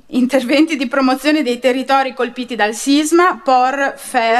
interventi di promozione dei territori colpiti dal sisma, POR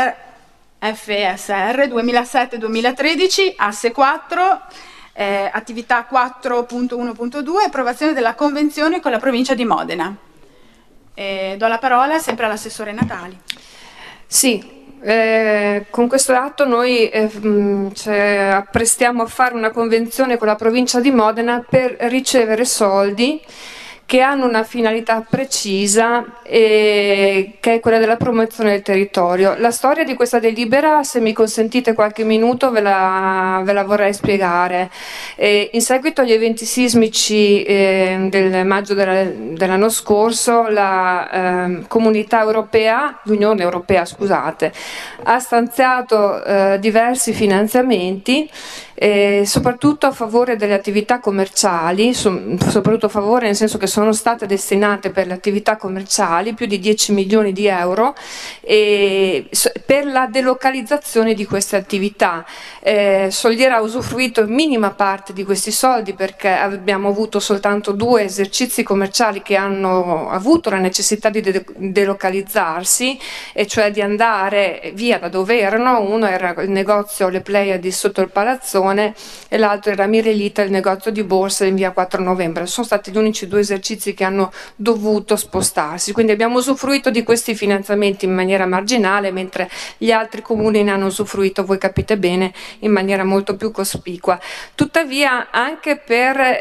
FESR 2007-2013, asse 4, attività 4.1.2, approvazione della convenzione con la provincia di Modena. Do la parola sempre all'assessore Natali. Sì. Con questo atto noi apprestiamo a fare una convenzione con la provincia di Modena per ricevere soldi che hanno una finalità precisa, che è quella della promozione del territorio. La storia di questa delibera, se mi consentite qualche minuto, ve la vorrei spiegare. In seguito agli eventi sismici del maggio dell'anno scorso, la Comunità Europea, l'Unione Europea, scusate, ha stanziato diversi finanziamenti, soprattutto a favore delle attività commerciali, soprattutto a favore nel senso che sono state destinate per le attività commerciali più di 10 milioni di euro per la delocalizzazione di queste attività. Soliera ha usufruito in minima parte di questi soldi perché abbiamo avuto soltanto 2 esercizi commerciali che hanno avuto la necessità di delocalizzarsi, e cioè di andare via da dove erano. Uno era il negozio Le Pleiadi sotto il Palazzone e l'altro era Mirelita, il negozio di borsa in via 4 novembre. Sono stati gli unici 2 esercizi che hanno dovuto spostarsi, quindi abbiamo usufruito di questi finanziamenti in maniera marginale, mentre gli altri comuni ne hanno usufruito, voi capite bene, in maniera molto più cospicua. Tuttavia, anche per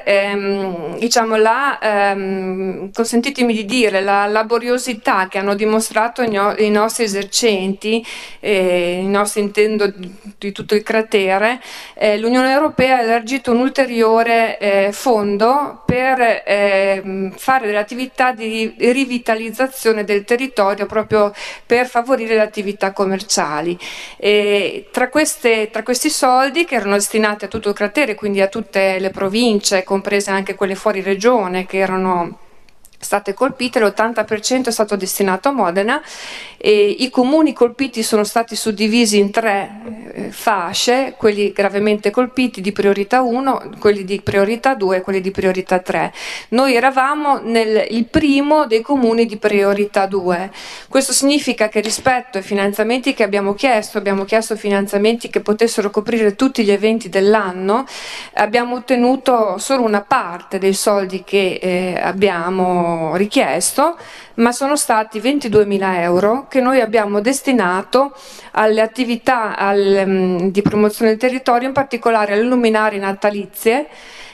consentitemi di dire, la laboriosità che hanno dimostrato i nostri esercenti, i nostri, intendo, di tutto il cratere, l'Unione Europea ha elargito un ulteriore fondo per fare delle attività di rivitalizzazione del territorio, proprio per favorire le attività commerciali. Tra questi soldi, che erano destinati a tutto il cratere, quindi a tutte le province, comprese anche quelle fuori regione che erano state colpite, l'80% è stato destinato a Modena, e i comuni colpiti sono stati suddivisi in 3 fasce: quelli gravemente colpiti di priorità 1, quelli di priorità 2 e quelli di priorità 3. Noi eravamo il primo dei comuni di priorità 2. Questo significa che rispetto ai finanziamenti che abbiamo chiesto finanziamenti che potessero coprire tutti gli eventi dell'anno, abbiamo ottenuto solo una parte dei soldi che abbiamo richiesto, ma sono stati 22.000 euro che noi abbiamo destinato alle attività di promozione del territorio, in particolare alle luminarie natalizie,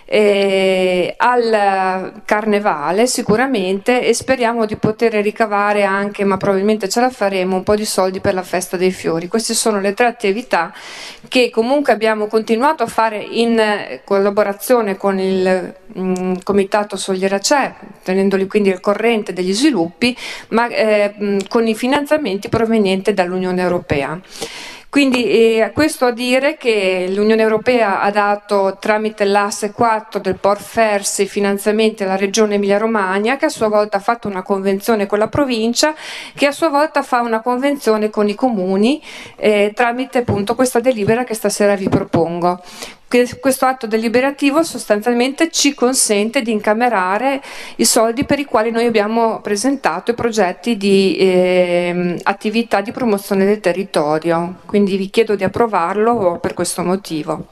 al carnevale sicuramente, e speriamo di poter ricavare anche, ma probabilmente ce la faremo, un po' di soldi per la festa dei fiori. Queste sono le 3 attività che comunque abbiamo continuato a fare in collaborazione con il Comitato Soliera C'è, tenendoli quindi al corrente degli sviluppi, ma con i finanziamenti provenienti dall'Unione Europea. Quindi questo a dire che l'Unione Europea ha dato, tramite l'asse 4 del POR FERS, i finanziamenti alla Regione Emilia-Romagna, che a sua volta ha fatto una convenzione con la provincia, che a sua volta fa una convenzione con i comuni, tramite appunto questa delibera che stasera vi propongo. Questo atto deliberativo sostanzialmente ci consente di incamerare i soldi per i quali noi abbiamo presentato i progetti di attività di promozione del territorio. Quindi vi chiedo di approvarlo per questo motivo.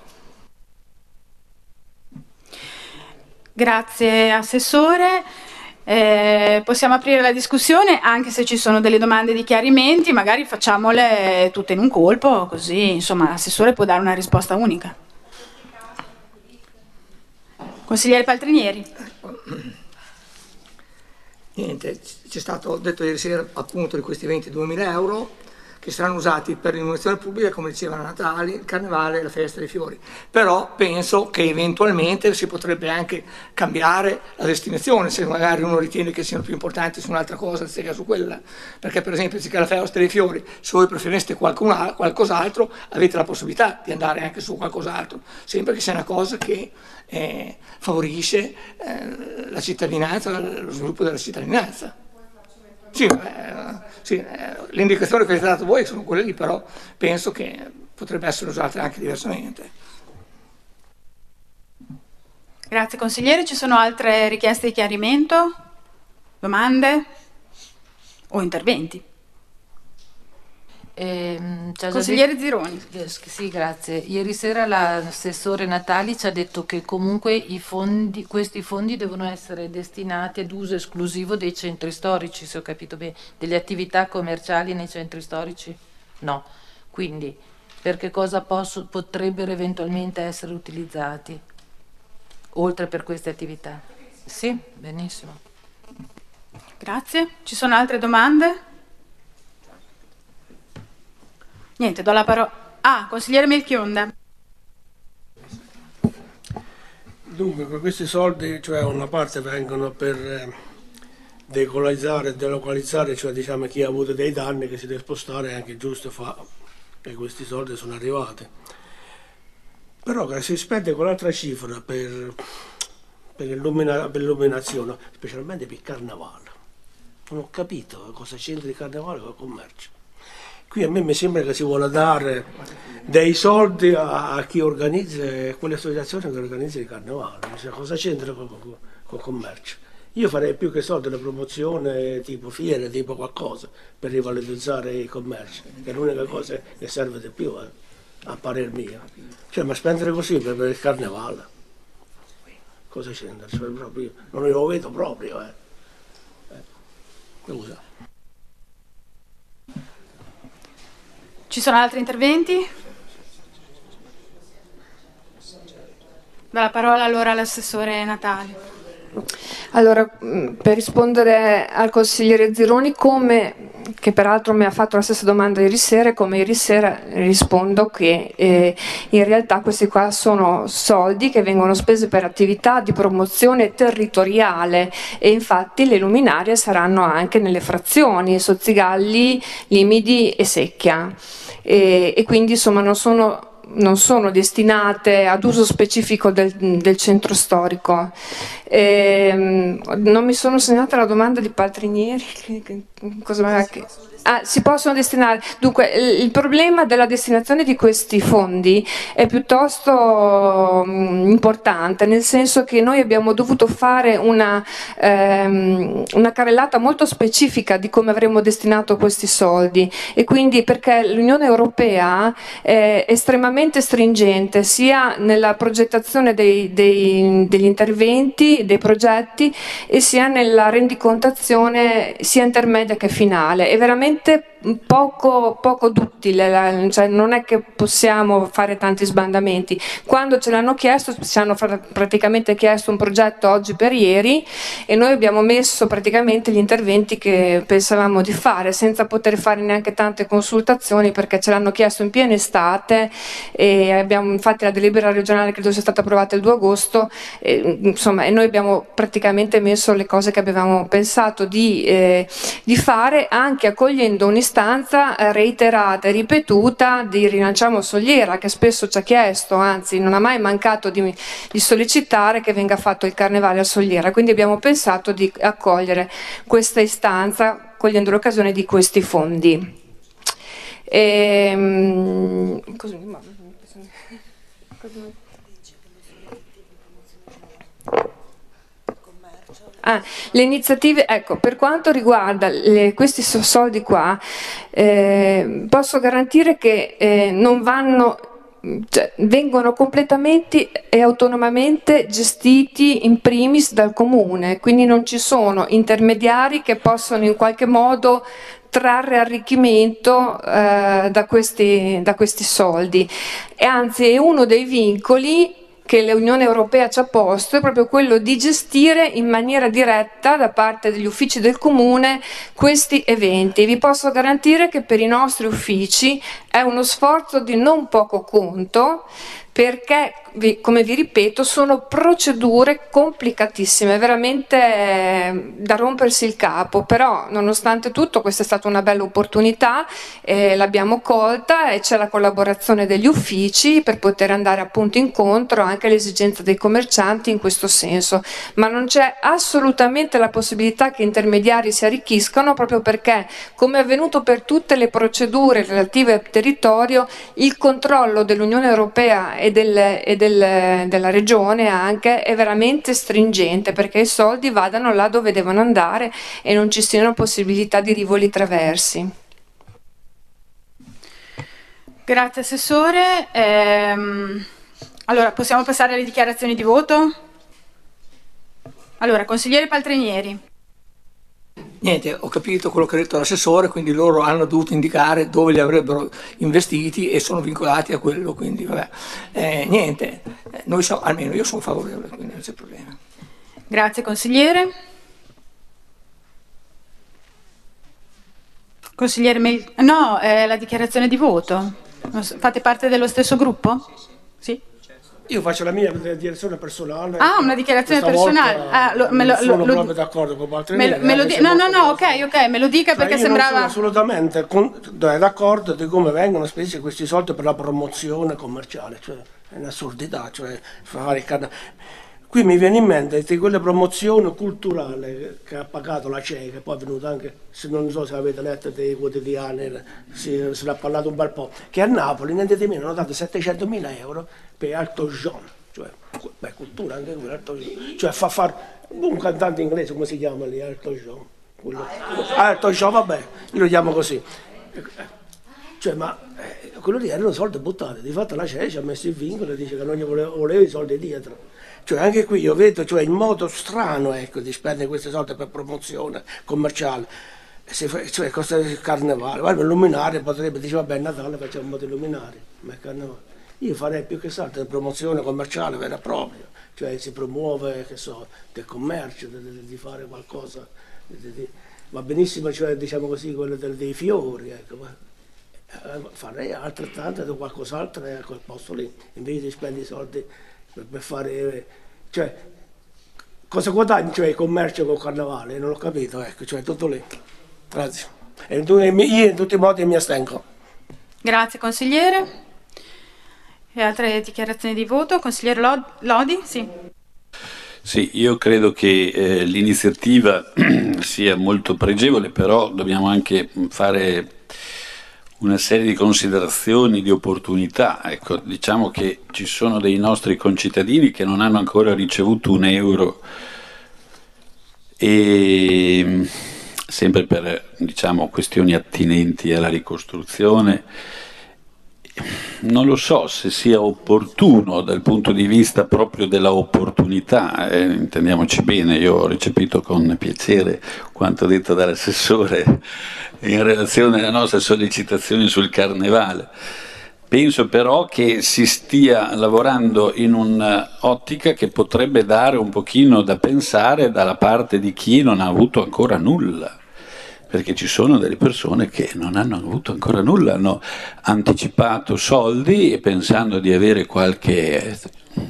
Grazie Assessore. Possiamo aprire la discussione, anche se ci sono delle domande di chiarimenti, magari facciamole tutte in un colpo, così insomma l'Assessore può dare una risposta unica. Consigliere Paltrinieri. Niente, ci è stato detto ieri sera appunto di questi 22.000 euro che saranno usati per l'illuminazione pubblica, come dicevano, Natale, il Carnevale e la Festa dei Fiori. Però penso che eventualmente si potrebbe anche cambiare la destinazione, se magari uno ritiene che siano più importanti su un'altra cosa anziché su quella. Perché per esempio, anziché la Festa dei Fiori, se voi preferiste qualcos'altro, avete la possibilità di andare anche su qualcos'altro, sempre che sia una cosa che favorisce la cittadinanza, lo sviluppo della cittadinanza. Sì, le indicazioni che avete dato voi sono quelle lì, però penso che potrebbe essere usate anche diversamente. Grazie consigliere, ci sono altre richieste di chiarimento? Domande o interventi? Consigliere Zironi. Sì, grazie. Ieri sera l'assessore Natali ci ha detto che comunque questi fondi devono essere destinati ad uso esclusivo dei centri storici, se ho capito bene, delle attività commerciali nei centri storici? No. Quindi, per che cosa potrebbero eventualmente essere utilizzati, oltre per queste attività? Sì, benissimo. Grazie. Ci sono altre domande? Niente, do la parola. Consigliere Melchionda. Dunque, questi soldi, cioè una parte vengono per delocalizzare, cioè diciamo chi ha avuto dei danni che si deve spostare, è anche giusto che questi soldi sono arrivati. Però che si spende quell'altra cifra per l'illuminazione, specialmente per il carnevale. Non ho capito cosa c'entra il carnevale con il commercio. Qui a me mi sembra che si vuole dare dei soldi a chi organizza, quelle associazioni che organizzano il carnevale. Cosa c'entra con il commercio? Io farei più che soldi la promozione, tipo fiere, tipo qualcosa, per rivalorizzare il commercio, che è l'unica cosa che serve di più, a parer mio. Cioè, ma spendere così per il carnevale, cosa c'entra? Cioè, non lo vedo proprio. Scusa. Ci sono altri interventi? Do la parola allora all'assessore Natali. Allora, per rispondere al consigliere Zironi, che peraltro mi ha fatto la stessa domanda ieri sera, come ieri sera rispondo che in realtà questi qua sono soldi che vengono spesi per attività di promozione territoriale e infatti le luminarie saranno anche nelle frazioni Sozzigalli, Limidi e Secchia e quindi insomma non sono destinate ad uso specifico del centro storico. Non mi sono segnata la domanda di Paltrinieri. Si possono destinare. Dunque, il problema della destinazione di questi fondi è piuttosto importante, nel senso che noi abbiamo dovuto fare una carrellata molto specifica di come avremmo destinato questi soldi e quindi perché l'Unione Europea è estremamente stringente sia nella progettazione degli interventi, dei progetti e sia nella rendicontazione sia intermedia che finale. È veramente poco duttile, cioè non è che possiamo fare tanti sbandamenti. Quando ce l'hanno chiesto, ci hanno praticamente chiesto un progetto oggi per ieri e noi abbiamo messo praticamente gli interventi che pensavamo di fare senza poter fare neanche tante consultazioni perché ce l'hanno chiesto in piena estate e abbiamo infatti la delibera regionale credo sia stata approvata il 2 agosto e noi abbiamo praticamente messo le cose che avevamo pensato di fare anche accogliendo un'istanza reiterata e ripetuta di Rilanciamo Soliera che spesso ci ha chiesto, anzi non ha mai mancato di sollecitare che venga fatto il carnevale a Soliera, quindi abbiamo pensato di accogliere questa istanza cogliendo l'occasione di questi fondi. Le iniziative, ecco, per quanto riguarda questi soldi qua, posso garantire che non vanno, cioè, vengono completamente e autonomamente gestiti in primis dal comune, quindi non ci sono intermediari che possono in qualche modo trarre arricchimento da questi soldi e anzi è uno dei vincoli che l'Unione Europea ci ha posto è proprio quello di gestire in maniera diretta da parte degli uffici del Comune questi eventi. Vi posso garantire che per i nostri uffici è uno sforzo di non poco conto perché, come vi ripeto, sono procedure complicatissime, veramente da rompersi il capo, però nonostante tutto questa è stata una bella opportunità, l'abbiamo colta e c'è la collaborazione degli uffici per poter andare appunto incontro anche alle esigenze dei commercianti in questo senso, ma non c'è assolutamente la possibilità che intermediari si arricchiscano proprio perché, come è avvenuto per tutte le procedure relative al territorio, il controllo dell'Unione Europea e della regione anche è veramente stringente, perché i soldi vadano là dove devono andare e non ci siano possibilità di rivoli traversi. Grazie Assessore. Allora, possiamo passare alle dichiarazioni di voto? Allora, consigliere Paltrinieri. Niente, ho capito quello che ha detto l'assessore, quindi loro hanno dovuto indicare dove li avrebbero investiti e sono vincolati a quello, quindi vabbè. Niente, almeno io sono favorevole, quindi non c'è problema. Grazie consigliere. Consigliere no, la dichiarazione di voto. Fate parte dello stesso gruppo? Sì. Io faccio la mia dichiarazione personale. Ah, una dichiarazione personale. Sono proprio d'accordo con Paltrinieri. No, ok, me lo dica, cioè, perché sembrava... Non sono assolutamente d'accordo di come vengono spesi questi soldi per la promozione commerciale, cioè è un'assurdità, cioè fare Qui mi viene in mente di quelle promozioni culturali che ha pagato la CEI, che poi è venuta anche, se non so se avete letto dei quotidiani, se ne ha parlato un bel po', che a Napoli niente di meno hanno dato 700.000 euro per Elton John, cioè, beh, cultura anche quello, Elton John, cioè fa fare un cantante inglese, come si chiama lì, Elton John, Elton John, vabbè, io lo chiamo così, cioè, ma quello lì erano soldi buttati, di fatto la CEI ci ha messo il vincolo e dice che non gli voleva i soldi dietro. Cioè anche qui io vedo, cioè, il modo strano, ecco, di spendere questi soldi per promozione commerciale, cioè costa il carnevale, guarda, il luminario potrebbe dire vabbè, Natale facciamo un po' di luminari, ma è carnevale. Io farei più che altro di promozione commerciale vera e propria, cioè si promuove, che so, del commercio, di fare qualcosa, va benissimo, cioè diciamo così, quello dei fiori, ecco, ma farei altrettanto di qualcos'altro a quel posto lì, invece di spendere i soldi per fare, cioè, cosa guadagni, cioè, il commercio col carnevale? Non ho capito, ecco, cioè, tutto lì. Grazie. E io in tutti i modi mi astengo. Grazie consigliere. E altre dichiarazioni di voto? Consigliere Lodi? Sì. Sì, io credo che l'iniziativa sia molto pregevole, però dobbiamo anche fare una serie di considerazioni di opportunità. Ecco, diciamo che ci sono dei nostri concittadini che non hanno ancora ricevuto un euro, e sempre per, diciamo, questioni attinenti alla ricostruzione. Non lo so se sia opportuno dal punto di vista proprio della opportunità, intendiamoci bene, io ho recepito con piacere quanto detto dall'assessore in relazione alle nostre sollecitazioni sul carnevale. Penso però che si stia lavorando in un'ottica che potrebbe dare un pochino da pensare dalla parte di chi non ha avuto ancora nulla, perché ci sono delle persone che non hanno avuto ancora nulla, hanno anticipato soldi e pensando di avere qualche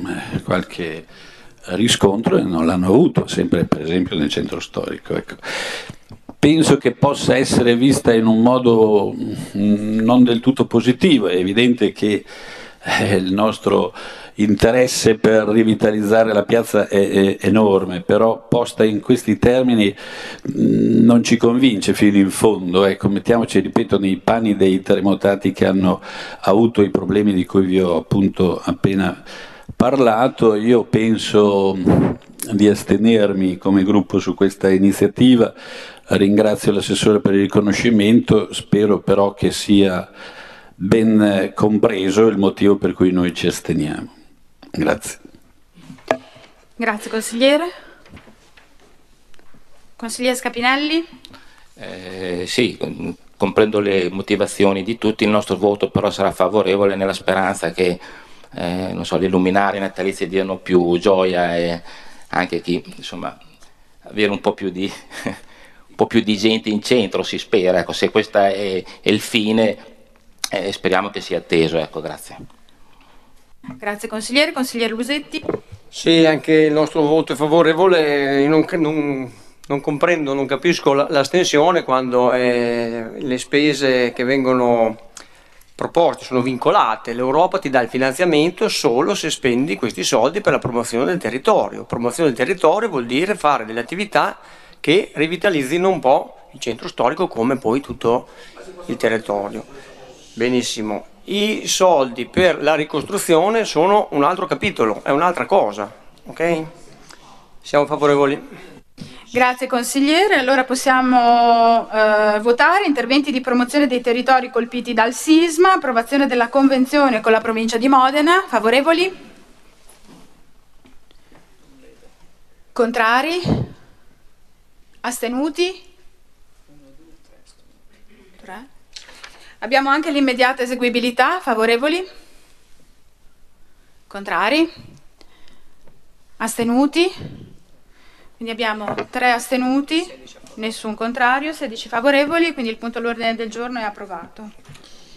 riscontro e non l'hanno avuto, sempre per esempio nel centro storico. Ecco. Penso che possa essere vista in un modo non del tutto positivo. È evidente che il nostro interesse per rivitalizzare la piazza è enorme, però posta in questi termini non ci convince fino in fondo. Ecco, mettiamoci, ripeto, nei panni dei terremotati che hanno avuto i problemi di cui vi ho appunto appena parlato. Io penso di astenermi come gruppo su questa iniziativa. Ringrazio l'assessore per il riconoscimento, spero però che sia ben compreso il motivo per cui noi ci asteniamo. Grazie. Grazie consigliere. Consigliere Scapinelli? Sì, comprendo le motivazioni di tutti, il nostro voto però sarà favorevole nella speranza che non so, le luminarie natalizie diano più gioia e anche chi, insomma, avere un po' più di gente in centro, si spera. Ecco, se questo è il fine, speriamo che sia atteso. Ecco, grazie. Grazie consigliere. Consigliere Lusetti? Sì, anche il nostro voto è favorevole. Non comprendo, non capisco l'astensione quando le spese che vengono proposte sono vincolate. L'Europa ti dà il finanziamento solo se spendi questi soldi per la promozione del territorio. Promozione del territorio vuol dire fare delle attività che rivitalizzino un po' il centro storico come poi tutto il territorio. Benissimo. I soldi per la ricostruzione sono un altro capitolo, è un'altra cosa, ok? Siamo favorevoli. Grazie consigliere, allora possiamo votare interventi di promozione dei territori colpiti dal sisma, approvazione della convenzione con la provincia di Modena, favorevoli? Contrari? Astenuti? 3. Abbiamo anche l'immediata eseguibilità, favorevoli? Contrari? Astenuti? Quindi abbiamo 3 astenuti, nessun contrario, 16 favorevoli, quindi il punto all'ordine del giorno è approvato.